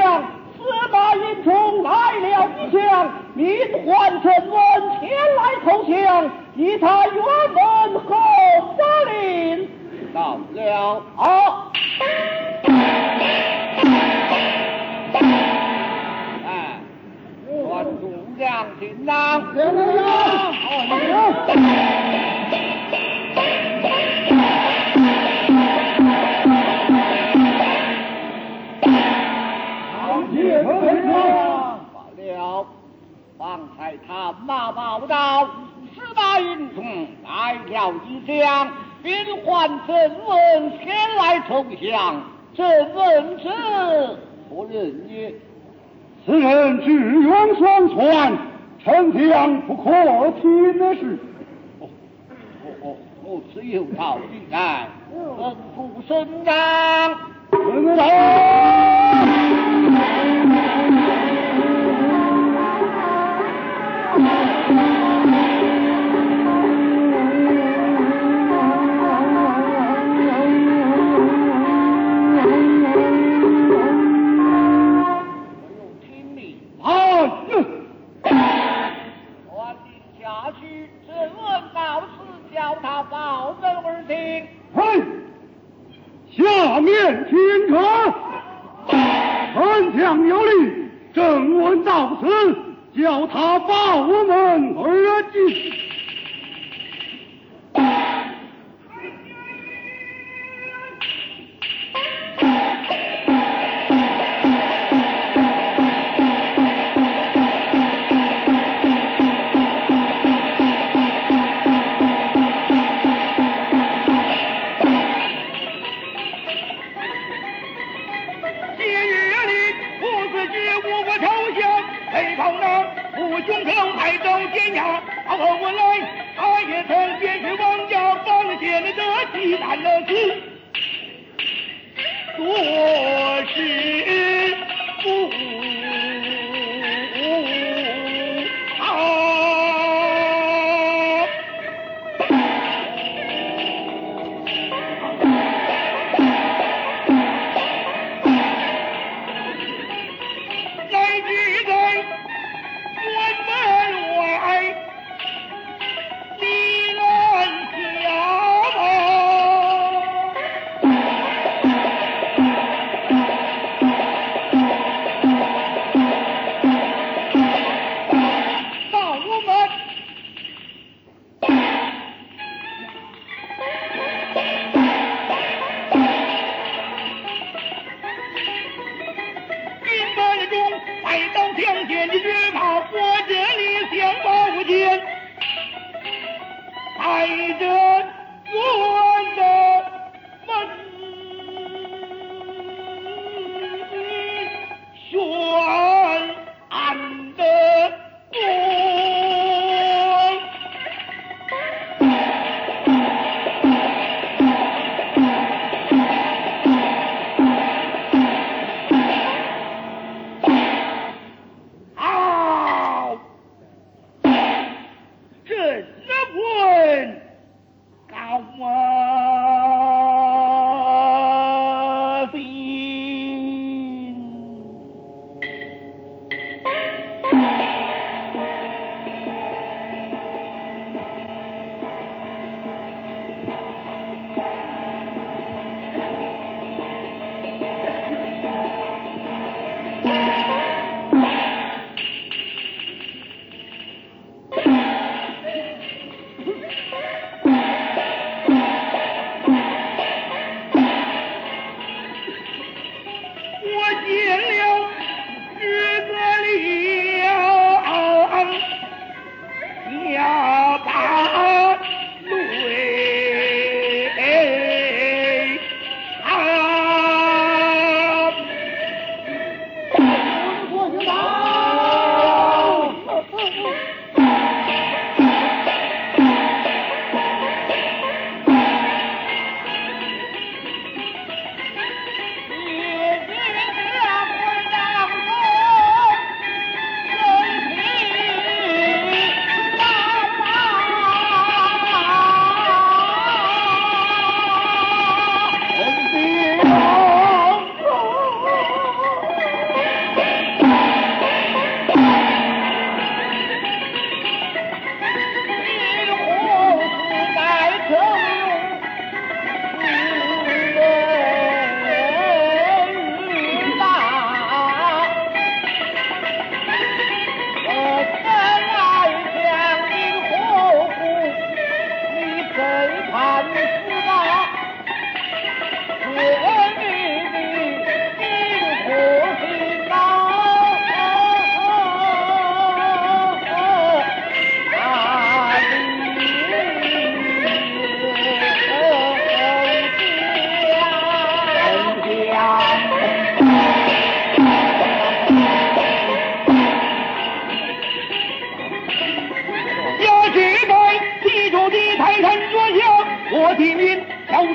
将，司马懿冲来了一将，命换成文前来投降，以他辕门后发令。 到了。 好。 哎，关注亮军呐！ 亮军啊！ 罢了，方才他马报道，司马懿冲来了一将，并唤郑文前来投降。郑文之何人也？ 此人智勇双全，丞相不可轻视。 此有道理来，吩咐省长。 下面听着，丞相有令，郑文到此，叫他报门而进。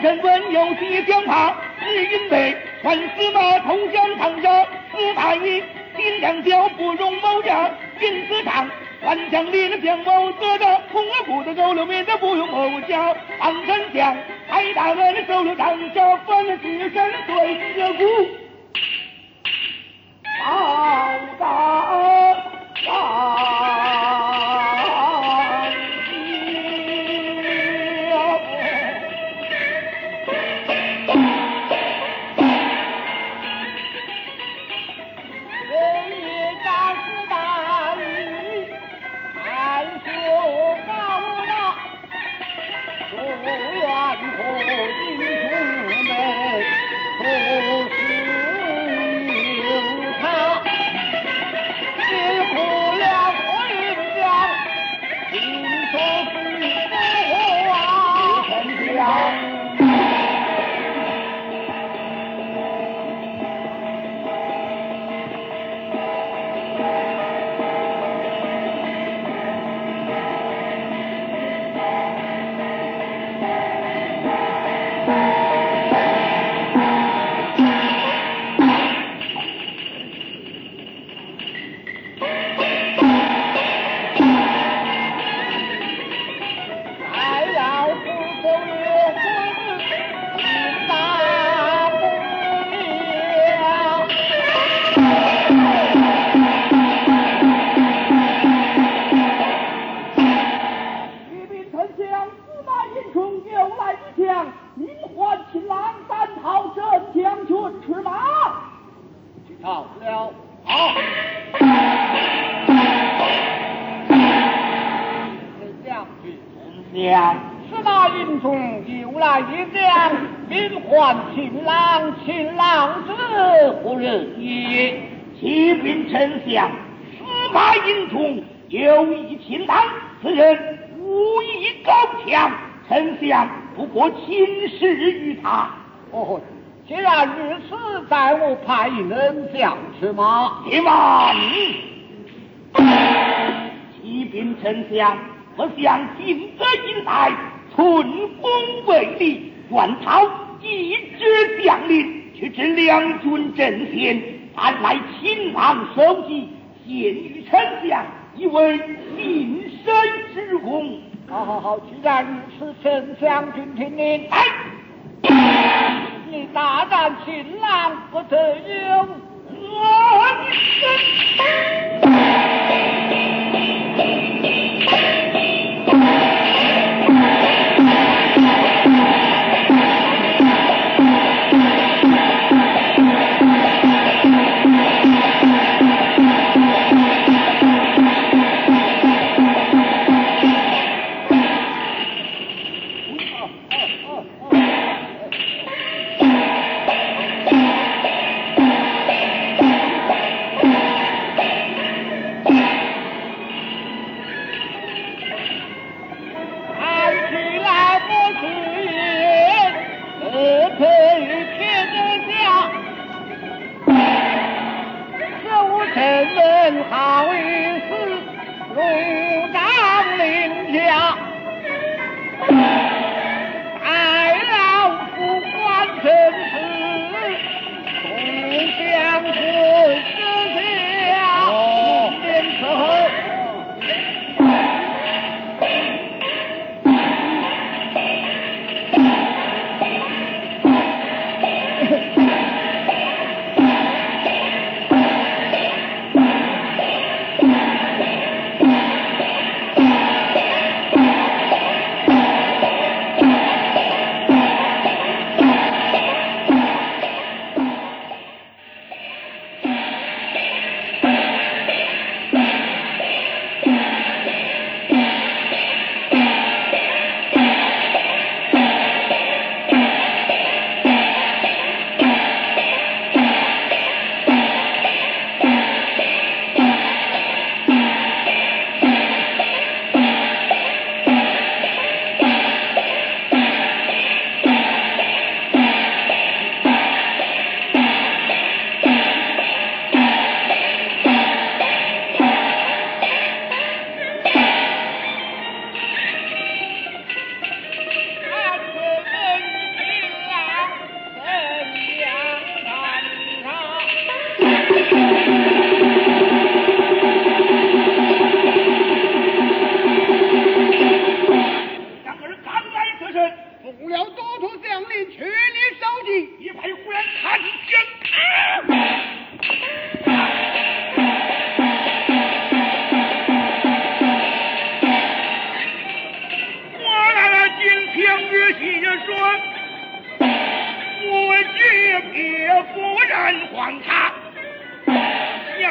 身文有些将怕，只因为传司马投降唐家，司大义金两脚不容谋家，因此上万将领的将谋得的，空而不得勾留免得不用谋家，唐山将太大人的手留张家，反了只身对这股。司马英雄又来一将，名唤秦郎，秦郎之何人也？ 启禀丞相，司马英雄有意秦郎，此人武艺高强，丞相不过轻视于他。 哦，既然如此，待我派人将去马。 且慢，启禀丞相，我想今则应代，寸功为力，愿讨一支将领，去至两军阵前，但来秦郎首级，献于丞相，以为民生之功。 好，既然如此，丞相君听令。 来， 你大战秦郎，不得有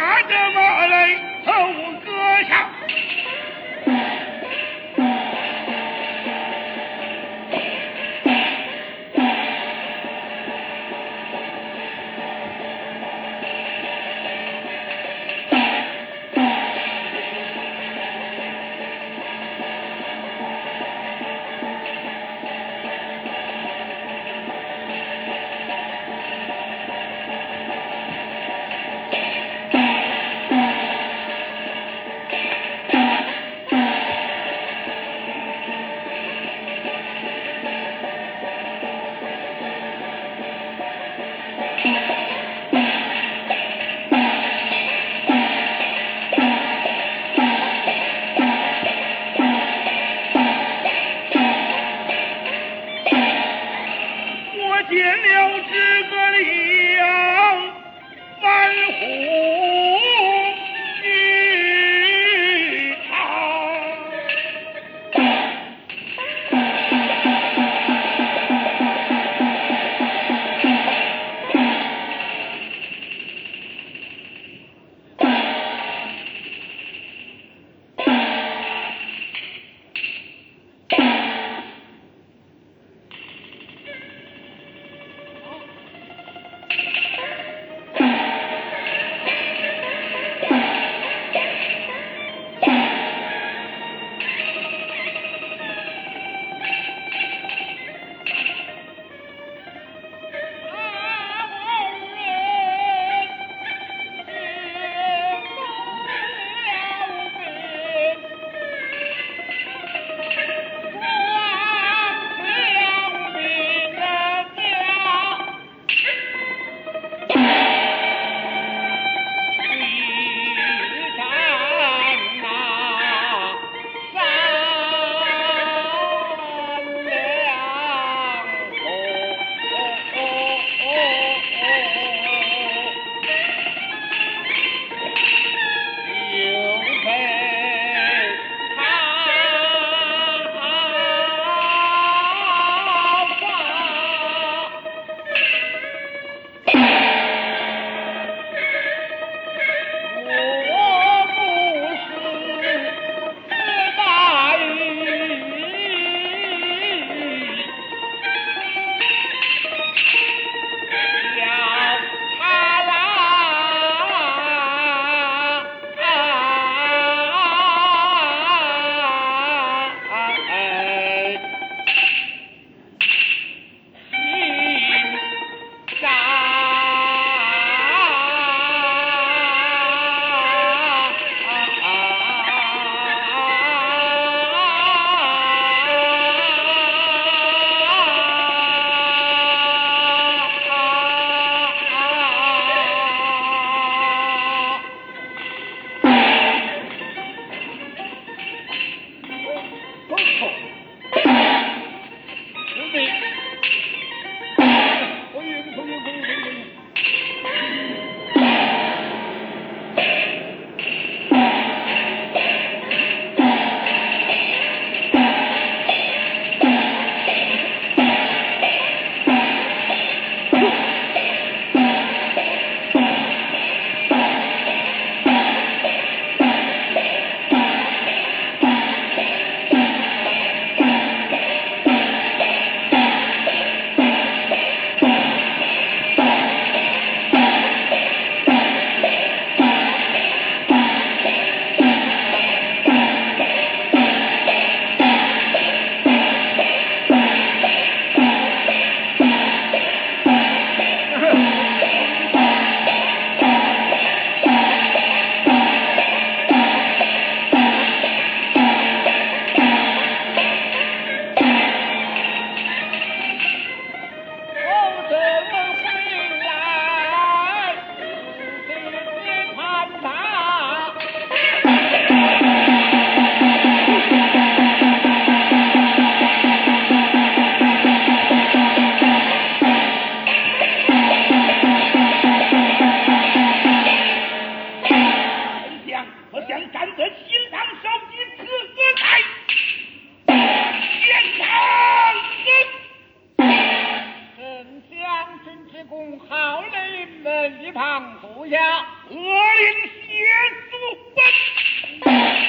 下的马来头割下。 勒令写书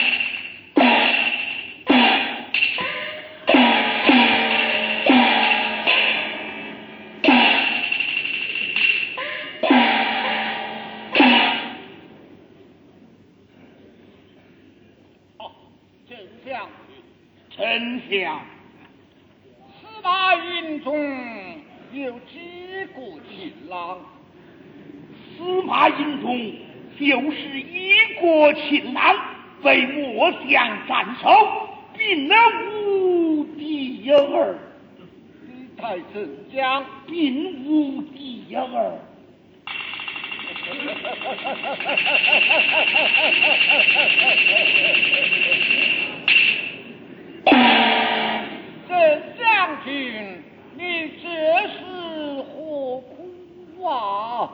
丞相， 司马营中有几个情郎？ 司马营中就是一个情郎，被末相斩首，并无第二。 李太丞相并无第二。 郑将军，你这是何苦啊？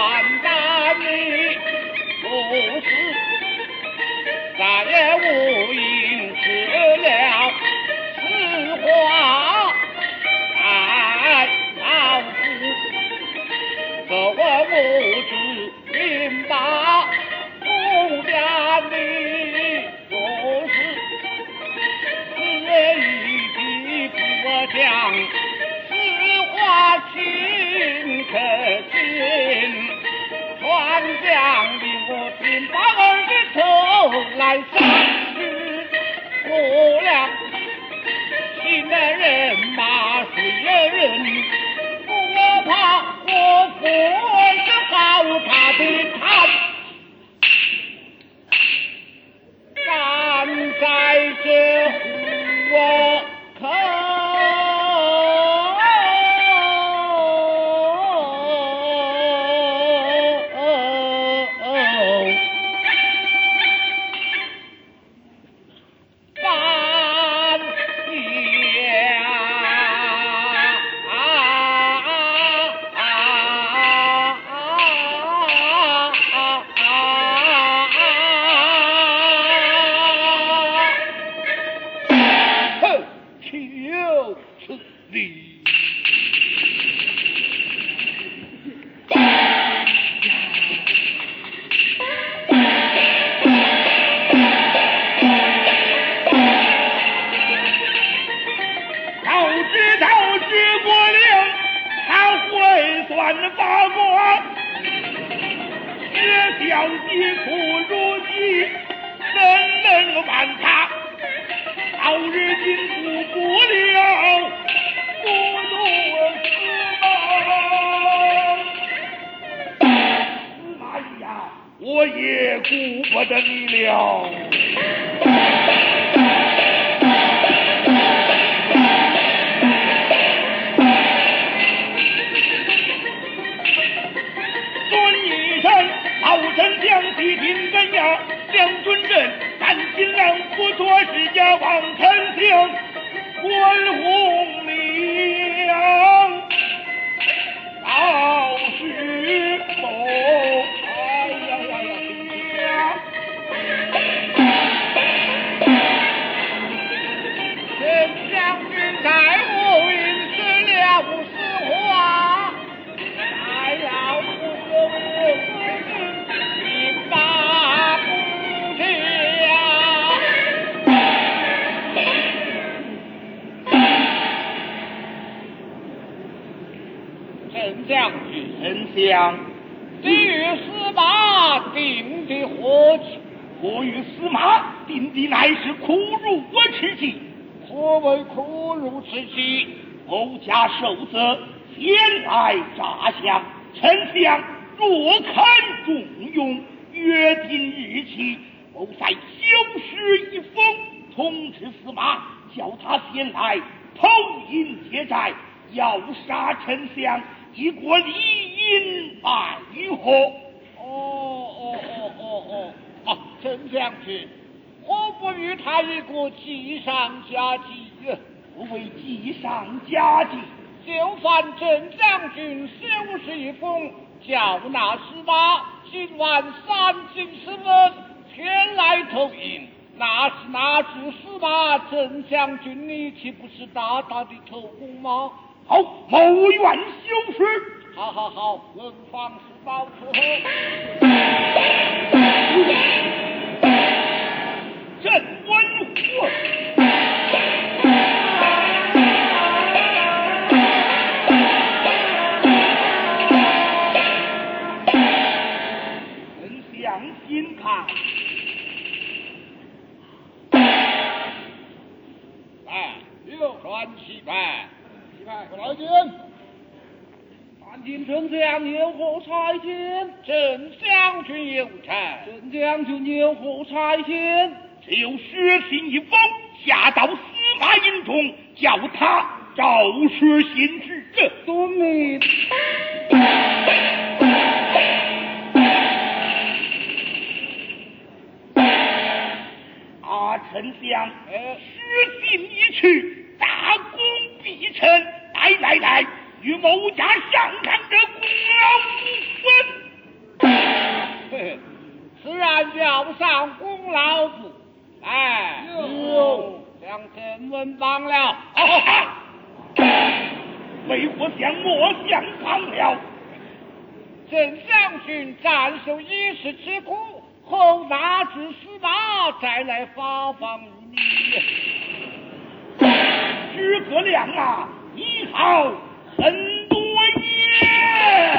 万难你不是再也无因吃了此话爱老夫可我无知明白不了你若是一句不讲此话情可信传将令我听把儿的头来上去过了信的人马谁人我怕我不是好他的谈站在这火口我也顾不得你了。尊一声，老臣将其听真呀，将军阵，但尽量不做事家王丞相，关红娘，老师否？ 在无云是了实话，还要不你把不去呀！丞相， 丞相， 你与司马定的何期？ 我与司马定的乃是苦如我吃计。 何为苦如此计？ 某家受责，前来诈降。丞相若肯重用，约定日期，某再修诗一封，通知司马，叫他先来投营结寨，要杀丞相，以过理应拜贺。 丞相君，何不与他一个计上加计？ 不为计上加计， 就犯丞相军修诗一封，叫那司马今晚3更时分前来投营。那是拿住司马，丞相军你岂不是大大的头功吗？ 好，某愿修诗。 好，文房司保伺候。 朕温和。丞相心看。 传起来， 来见。参见丞相有何差遣？ 丞相君有差。 丞相君有何差遣？ 只有诗信一封，下到司马营中，叫他照实行事。 遵命。 丞相，诗信一去，大功必成。来，与某家上看这功劳无分。 自然要上功劳簿。哎，将朕文帮了。 为国将莫相帮了。 朕将军斩首一时之苦，后拿至司马，再来发放于你。 诸葛亮啊，你好很多也。